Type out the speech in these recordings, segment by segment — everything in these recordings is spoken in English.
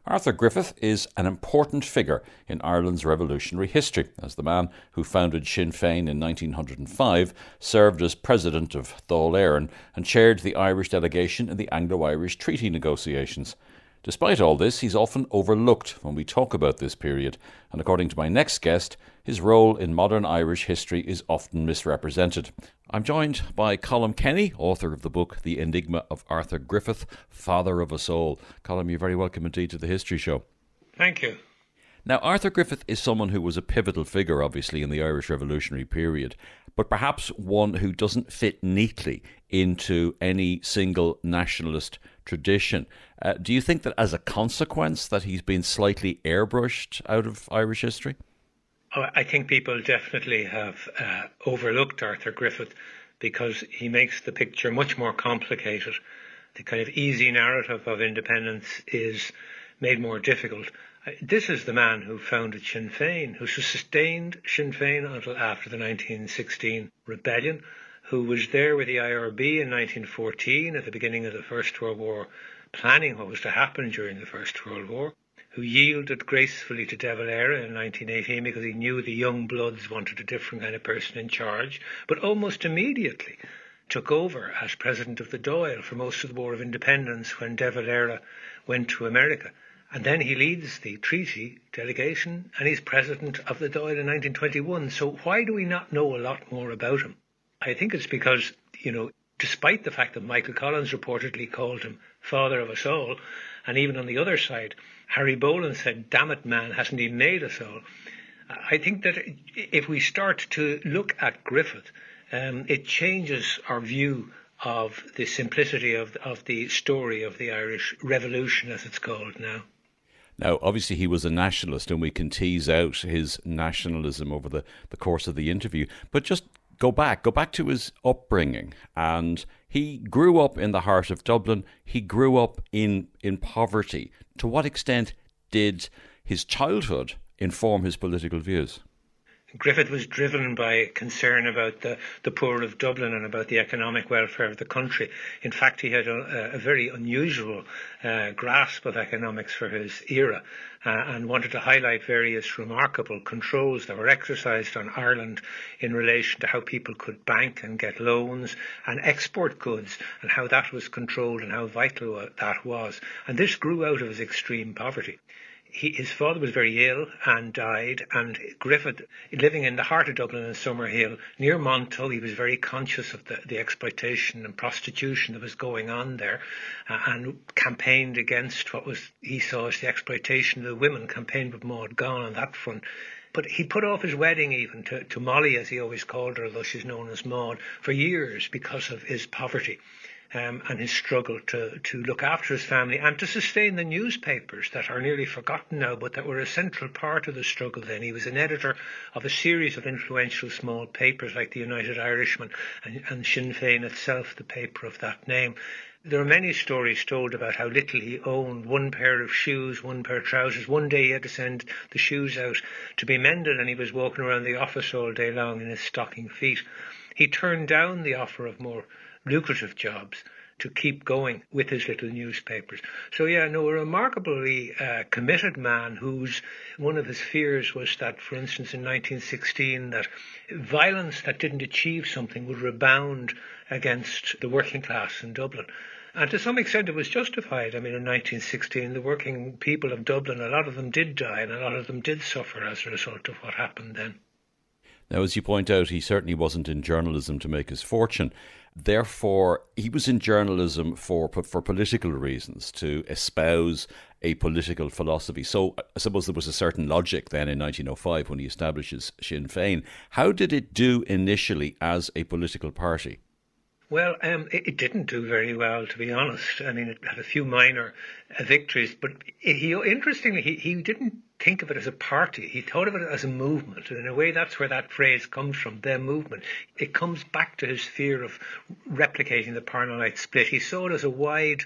Arthur Griffith is an important figure in Ireland's revolutionary history, as the man who founded Sinn Féin in 1905 served as president of Dáil Éireann and chaired the Irish delegation in the Anglo-Irish treaty negotiations. Despite all this, he's often overlooked when we talk about this period, and according to my next guest, his role in modern Irish history is often misrepresented. I'm joined by Colm Kenny, author of the book The Enigma of Arthur Griffith, Father of Us All. Colm, you're very welcome indeed to the History Show. Thank you. Now, Arthur Griffith is someone who was a pivotal figure, obviously, in the Irish Revolutionary period, but perhaps one who doesn't fit neatly into any single nationalist tradition. Do you think that as a consequence that he's been slightly airbrushed out of Irish history? I think people definitely have overlooked Arthur Griffith because he makes the picture much more complicated. The kind of easy narrative of independence is made more difficult. This is the man who founded Sinn Féin, who sustained Sinn Féin until after the 1916 rebellion, who was there with the IRB in 1914 at the beginning of the First World War, planning what was to happen during the First World War, who yielded gracefully to De Valera in 1918 because he knew the young bloods wanted a different kind of person in charge, but almost immediately took over as president of the Dáil for most of the War of Independence when De Valera went to America. And then he leads the treaty delegation and he's president of the Dáil in 1921. So why do we not know a lot more about him? I think it's because, despite the fact that Michael Collins reportedly called him Father of Us All, and even on the other side, Harry Boland said, "Damn it, man, hasn't he made us all?" I think that if we start to look at Griffith, it changes our view of the simplicity of the story of the Irish Revolution, as it's called now. Now, obviously, he was a nationalist, and we can tease out his nationalism over the course of the interview. But just go back to his upbringing. And he grew up in the heart of Dublin. He grew up in poverty. To what extent did his childhood inform his political views? Griffith was driven by concern about the poor of Dublin and about the economic welfare of the country. In fact, he had a very unusual grasp of economics for his era and wanted to highlight various remarkable controls that were exercised on Ireland in relation to how people could bank and get loans and export goods and how that was controlled and how vital that was. And this grew out of his extreme poverty. His father was very ill and died, and Griffith, living in the heart of Dublin in Summerhill, near Monto, he was very conscious of the exploitation and prostitution that was going on there, and campaigned against what he saw as the exploitation of the women, campaigned with Maud Gonne on that front. But he put off his wedding even to Molly, as he always called her, although she's known as Maud, for years because of his poverty. And his struggle to look after his family and to sustain the newspapers that are nearly forgotten now, but that were a central part of the struggle then. He was an editor of a series of influential small papers like the United Irishman and Sinn Féin itself, the paper of that name. There are many stories told about how little he owned, one pair of shoes, one pair of trousers. One day he had to send the shoes out to be mended and he was walking around the office all day long in his stocking feet. He turned down the offer of more lucrative jobs to keep going with his little newspapers. So a remarkably committed man whose one of his fears was that, for instance, in 1916, that violence that didn't achieve something would rebound against the working class in Dublin. And to some extent it was justified. I mean, in 1916, the working people of Dublin, a lot of them did die and a lot of them did suffer as a result of what happened then. Now, as you point out, he certainly wasn't in journalism to make his fortune. Therefore, he was in journalism for political reasons, to espouse a political philosophy. So I suppose there was a certain logic then in 1905 when he establishes Sinn Féin. How did it do initially as a political party? Well, it didn't do very well, to be honest. I mean, it had a few minor victories, but interestingly, he didn't think of it as a party. He thought of it as a movement. And in a way, that's where that phrase comes from, the movement. It comes back to his fear of replicating the Parnellite split. He saw it as a wide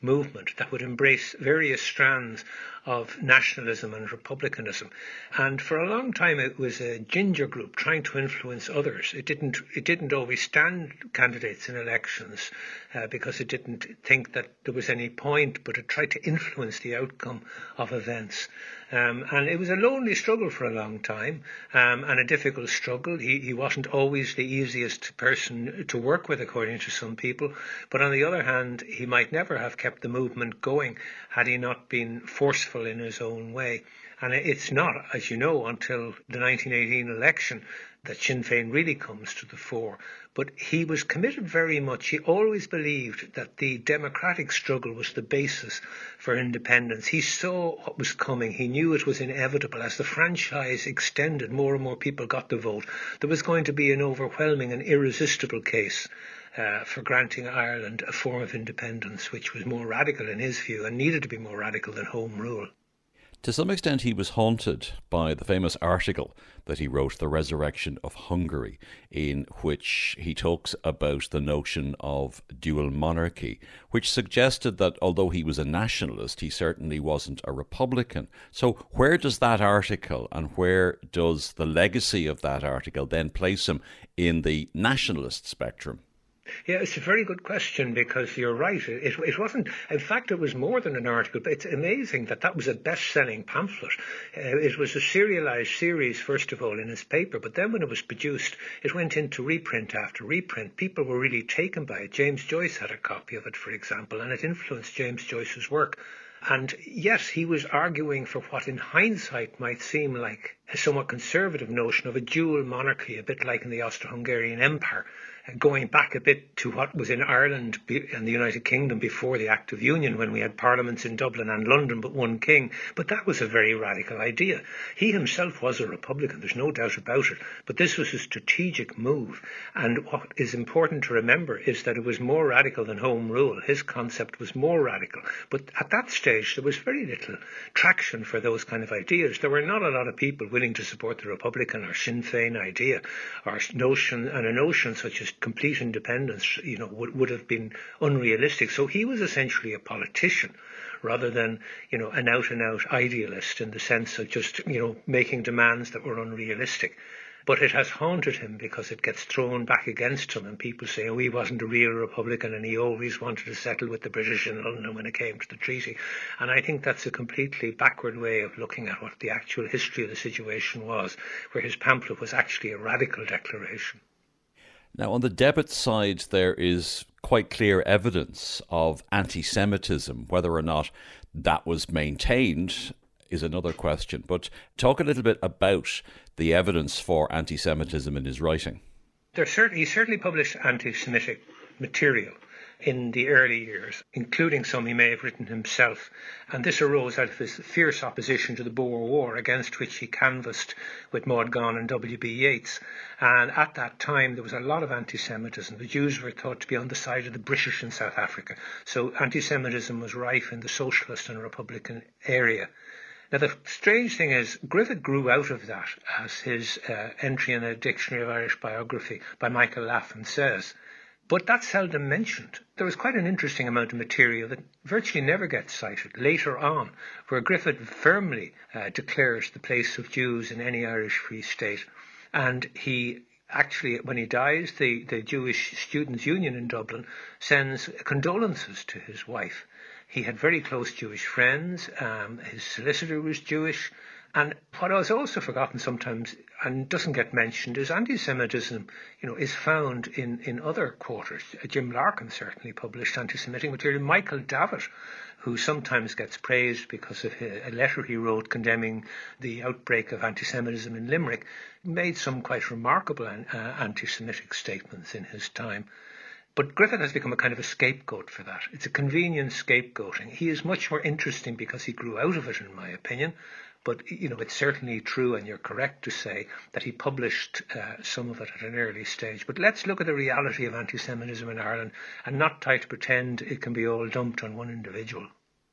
movement that would embrace various strands of nationalism and republicanism. And for a long time it was a ginger group trying to influence others. It didn't always stand candidates in elections because it didn't think that there was any point, but it tried to influence the outcome of events. And it was a lonely struggle for a long time, and a difficult struggle. He wasn't always the easiest person to work with, according to some people. But on the other hand, he might never have kept the movement going had he not been forceful in his own way. And it's not, as you know, until the 1918 election that Sinn Féin really comes to the fore. But he was committed very much. He always believed that the democratic struggle was the basis for independence. He saw what was coming. He knew it was inevitable. As the franchise extended, more and more people got the vote. There was going to be an overwhelming and irresistible case for granting Ireland a form of independence, which was more radical in his view and needed to be more radical than Home Rule. To some extent, he was haunted by the famous article that he wrote, The Resurrection of Hungary, in which he talks about the notion of dual monarchy, which suggested that although he was a nationalist, he certainly wasn't a republican. So where does that article and where does the legacy of that article then place him in the nationalist spectrum? Yeah, it's a very good question, because you're right. It wasn't, in fact, it was more than an article, but it's amazing that was a best-selling pamphlet. It was a serialised series, first of all, in his paper, but then when it was produced, it went into reprint after reprint. People were really taken by it. James Joyce had a copy of it, for example, and it influenced James Joyce's work. And yes, he was arguing for what in hindsight might seem like a somewhat conservative notion of a dual monarchy, a bit like in the Austro-Hungarian Empire, going back a bit to what was in Ireland and the United Kingdom before the Act of Union, when we had parliaments in Dublin and London but one king. But that was a very radical idea. He himself was a republican, there's no doubt about it, but this was a strategic move. And what is important to remember is that it was more radical than Home Rule. His concept was more radical. But at that stage, there was very little traction for those kind of ideas. There were not a lot of people willing to support the Republican or Sinn Féin idea, or a notion such as complete independence, would have been unrealistic. So he was essentially a politician rather than, an out-and-out idealist in the sense of just, making demands that were unrealistic. But it has haunted him because it gets thrown back against him, and people say, he wasn't a real Republican and he always wanted to settle with the British in London when it came to the treaty. And I think that's a completely backward way of looking at what the actual history of the situation was, where his pamphlet was actually a radical declaration. Now, on the debit side, there is quite clear evidence of anti-Semitism. Whether or not that was maintained is another question. But talk a little bit about the evidence for anti-Semitism in his writing. He certainly published anti-Semitic material in the early years, including some he may have written himself. And this arose out of his fierce opposition to the Boer War, against which he canvassed with Maud Gonne and W.B. Yeats. And at that time, there was a lot of anti-Semitism. The Jews were thought to be on the side of the British in South Africa. So anti-Semitism was rife in the socialist and Republican area. Now, the strange thing is, Griffith grew out of that, as his entry in a Dictionary of Irish Biography by Michael Laffan says. But that's seldom mentioned. There was quite an interesting amount of material that virtually never gets cited later on, where Griffith firmly declares the place of Jews in any Irish Free State. And he actually, when he dies, the Jewish Students' Union in Dublin sends condolences to his wife. He had very close Jewish friends. His solicitor was Jewish. And what is also forgotten sometimes and doesn't get mentioned is anti-Semitism, is found in other quarters. Jim Larkin certainly published anti-Semitic material. Michael Davitt, who sometimes gets praised because of a letter he wrote condemning the outbreak of anti-Semitism in Limerick, made some quite remarkable anti-Semitic statements in his time. But Griffith has become a kind of a scapegoat for that. It's a convenient scapegoating. He is much more interesting because he grew out of it, in my opinion. But, it's certainly true, and you're correct to say that he published some of it at an early stage. But let's look at the reality of anti-Semitism in Ireland and not try to pretend it can be all dumped on one individual.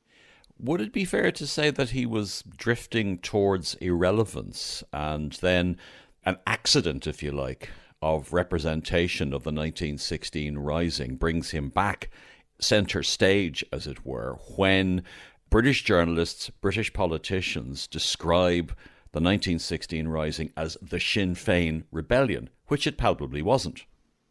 Would it be fair to say that he was drifting towards irrelevance, and then an accident, if you like, of representation of the 1916 Rising brings him back centre stage, as it were, when British journalists, British politicians describe the 1916 Rising as the Sinn Féin rebellion, which it palpably wasn't.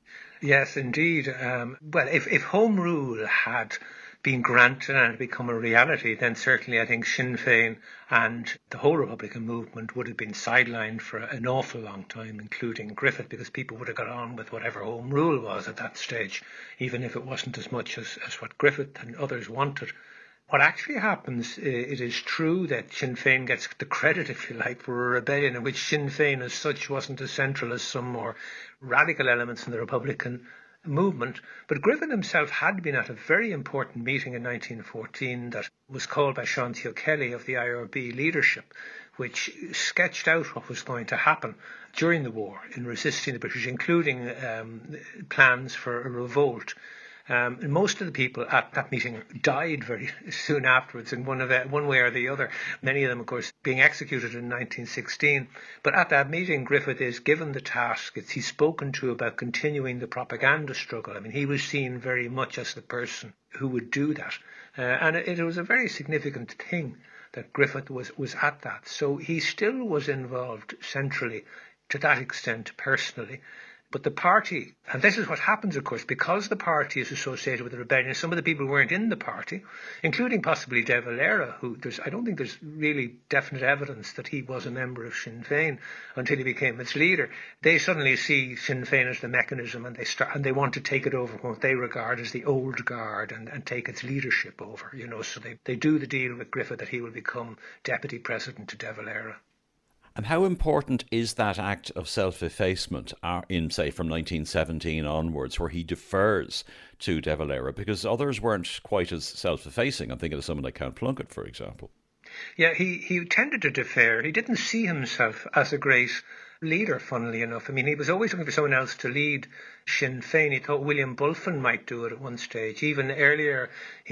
Yes, indeed. Well, if Home Rule had been granted and had become a reality, then certainly I think Sinn Féin and the whole Republican movement would have been sidelined for an awful long time, including Griffith, because people would have got on with whatever Home Rule was at that stage, even if it wasn't as much as what Griffith and others wanted. What actually happens, it is true that Sinn Féin gets the credit, if you like, for a rebellion in which Sinn Féin as such wasn't as central as some more radical elements in the Republican movement. But Griffith himself had been at a very important meeting in 1914 that was called by Sean Kelly of the IRB leadership, which sketched out what was going to happen during the war in resisting the British, including plans for a revolt. Most of the people at that meeting died very soon afterwards in one way or the other, many of them, of course, being executed in 1916. But at that meeting, Griffith is given the task. He's spoken to about continuing the propaganda struggle. I mean, he was seen very much as the person who would do that. And it was a very significant thing that Griffith was at that. So he still was involved centrally to that extent personally. But the party, and this is what happens, of course, because the party is associated with the rebellion, some of the people weren't in the party, including possibly De Valera, who I don't think there's really definite evidence that he was a member of Sinn Féin until he became its leader. They suddenly see Sinn Féin as the mechanism, and they want to take it over from what they regard as the old guard and take its leadership over, so they do the deal with Griffith that he will become deputy president to De Valera. And how important is that act of self-effacement in, say, from 1917 onwards, where he defers to De Valera, because others weren't quite as self-effacing? I'm thinking of someone like Count Plunkett, for example. Yeah, he tended to defer. He didn't see himself as a great leader, funnily enough. I mean, he was always looking for someone else to lead Sinn Féin. He thought William Bulfin might do it at one stage. Even earlier,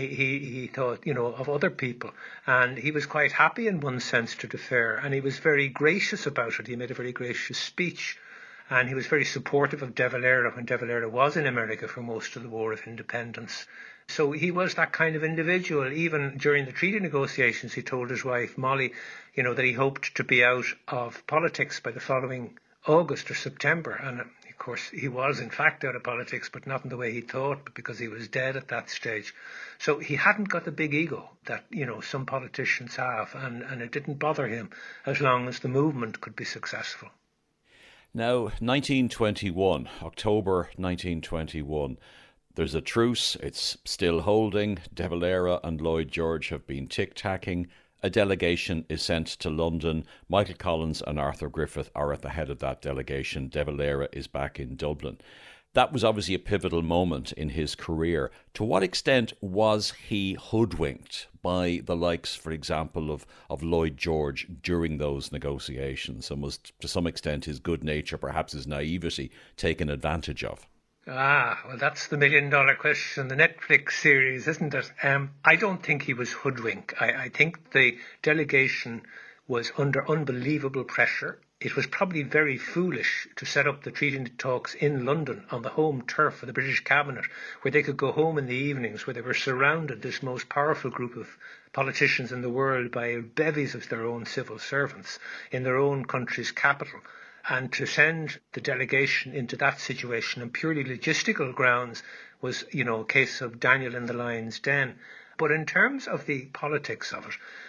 he thought, of other people. And he was quite happy in one sense to defer. And he was very gracious about it. He made a very gracious speech. And he was very supportive of De Valera when De Valera was in America for most of the War of Independence. So he was that kind of individual. Even during the treaty negotiations, he told his wife, Molly, that he hoped to be out of politics by the following August or September. And of course, he was in fact out of politics, but not in the way he thought, but because he was dead at that stage. So he hadn't got the big ego that, some politicians have, and it didn't bother him as long as the movement could be successful. Now, 1921, October 1921. There's a truce, it's still holding. De Valera and Lloyd George have been tic-tacking. A delegation is sent to London. Michael Collins and Arthur Griffith are at the head of that delegation. De Valera is back in Dublin. That was obviously a pivotal moment in his career. To what extent was he hoodwinked by the likes, for example, of Lloyd George during those negotiations? And was, to some extent, his good nature, perhaps his naivety, taken advantage of? Well, that's the million-dollar question, the Netflix series, isn't it? I don't think he was hoodwinked. I think the delegation was under unbelievable pressure. It was probably very foolish to set up the treaty talks in London on the home turf of the British cabinet, where they could go home in the evenings, where they were surrounded, this most powerful group of politicians in the world, by bevies of their own civil servants in their own country's capital. And to send the delegation into that situation on purely logistical grounds was, a case of Daniel in the lion's den. But in terms of the politics of it,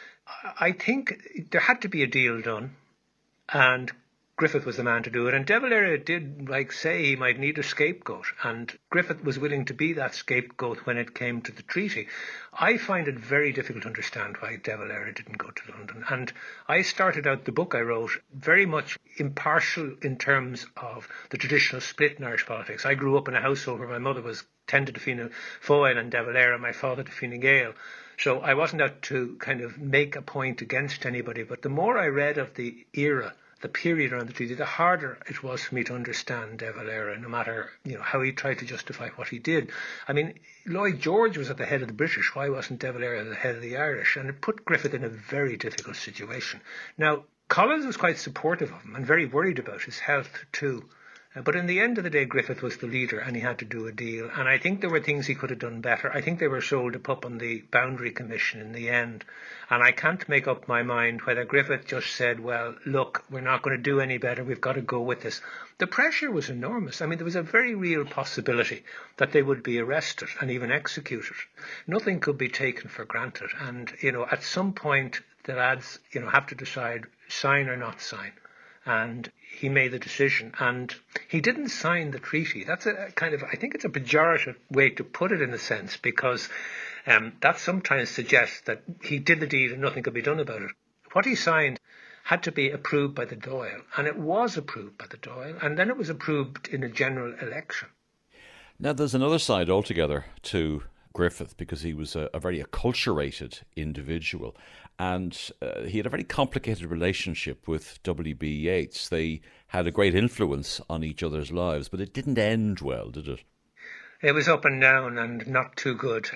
I think there had to be a deal done, and Griffith was the man to do it. And De Valera did, say he might need a scapegoat, and Griffith was willing to be that scapegoat when it came to the treaty. I find it very difficult to understand why De Valera didn't go to London. And I started out the book I wrote very much impartial in terms of the traditional split in Irish politics. I grew up in a household where my mother tended to Fianna Fáil and De Valera, my father to Fine Gael. So I wasn't out to kind of make a point against anybody. But the more I read of the era, the period around the treaty, the harder it was for me to understand De Valera, no matter how he tried to justify what he did. I mean, Lloyd George was at the head of the British. Why wasn't De Valera at the head of the Irish? And it put Griffith in a very difficult situation. Now, Collins was quite supportive of him and very worried about his health too. But in the end of the day, Griffith was the leader and he had to do a deal. And I think there were things he could have done better. I think they were sold a pup on the Boundary Commission in the end. And I can't make up my mind whether Griffith just said, well, look, we're not going to do any better. We've got to go with this. The pressure was enormous. I mean, there was a very real possibility that they would be arrested and even executed. Nothing could be taken for granted. And, at some point, the lads, have to decide, sign or not sign. And he made the decision, and he didn't sign the treaty. That's a kind of, I think it's a pejorative way to put it in a sense, because that sometimes suggests that he did the deed and nothing could be done about it. What he signed had to be approved by the Dáil, and it was approved by the Dáil, and then it was approved in a general election. Now, there's another side altogether to Griffith, because he was a very acculturated individual, and he had a very complicated relationship with W.B. Yeats. They had a great influence on each other's lives, but it didn't end well, did it? It was up and down and not too good.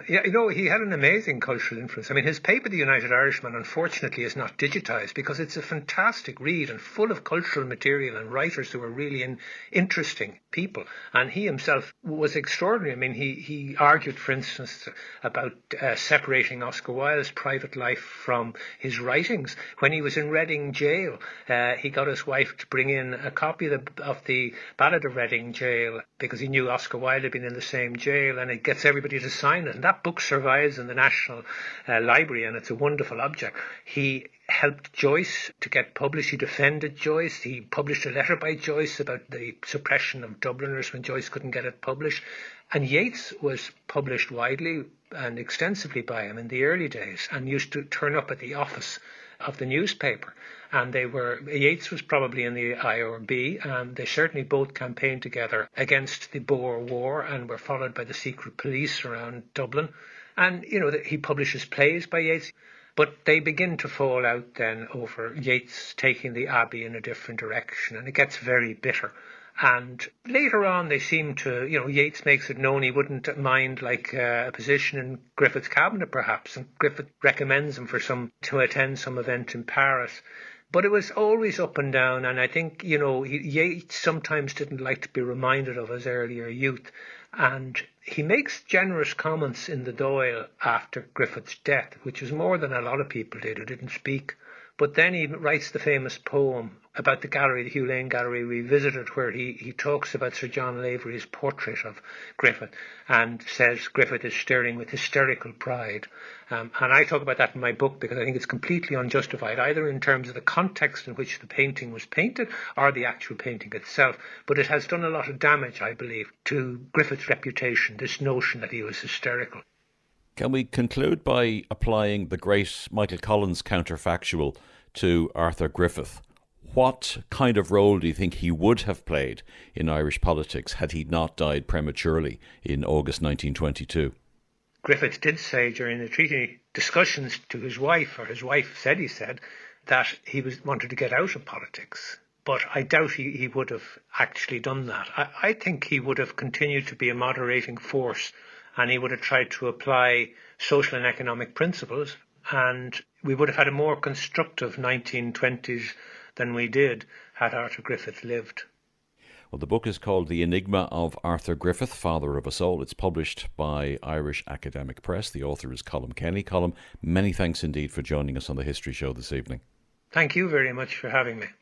He had an amazing cultural influence. I mean, his paper, The United Irishman, unfortunately is not digitised because it's a fantastic read and full of cultural material and writers who were really interesting people. And he himself was extraordinary. I mean, he argued, for instance, about separating Oscar Wilde's private life from his writings. When he was in Reading jail, he got his wife to bring in a copy of the Ballad of Reading Jail because he knew Oscar Wilde had been in the same jail, and it gets everybody to sign it. And that book survives in the National Library, and it's a wonderful object. He helped Joyce to get published. He defended Joyce. He published a letter by Joyce about the suppression of Dubliners when Joyce couldn't get it published. And Yeats was published widely and extensively by him in the early days and used to turn up at the office of the newspaper. And Yeats was probably in the IRB, and they certainly both campaigned together against the Boer War and were followed by the secret police around Dublin. And, he publishes plays by Yeats. But they begin to fall out then over Yeats taking the Abbey in a different direction, and it gets very bitter. And later on, they seem to, Yeats makes it known he wouldn't mind a position in Griffith's cabinet, perhaps. And Griffith recommends him to attend some event in Paris. But it was always up and down. And I think, Yeats sometimes didn't like to be reminded of his earlier youth. And he makes generous comments in the Dáil after Griffith's death, which is more than a lot of people did who didn't speak. But then he writes the famous poem about the gallery, the Hugh Lane Gallery Revisited, where he talks about Sir John Lavery's portrait of Griffith and says Griffith is staring with hysterical pride. And I talk about that in my book because I think it's completely unjustified, either in terms of the context in which the painting was painted or the actual painting itself. But it has done a lot of damage, I believe, to Griffith's reputation, this notion that he was hysterical. Can we conclude by applying the great Michael Collins counterfactual to Arthur Griffith? What kind of role do you think he would have played in Irish politics had he not died prematurely in August 1922? Griffith did say during the treaty discussions to his wife, or his wife said that he wanted to get out of politics. But I doubt he would have actually done that. I think he would have continued to be a moderating force, and he would have tried to apply social and economic principles, and we would have had a more constructive 1920s than we did had Arthur Griffith lived. Well, the book is called The Enigma of Arthur Griffith, Father of Us All. It's published by Irish Academic Press. The author is Colm Kenny. Colm, many thanks indeed for joining us on the History Show this evening. Thank you very much for having me.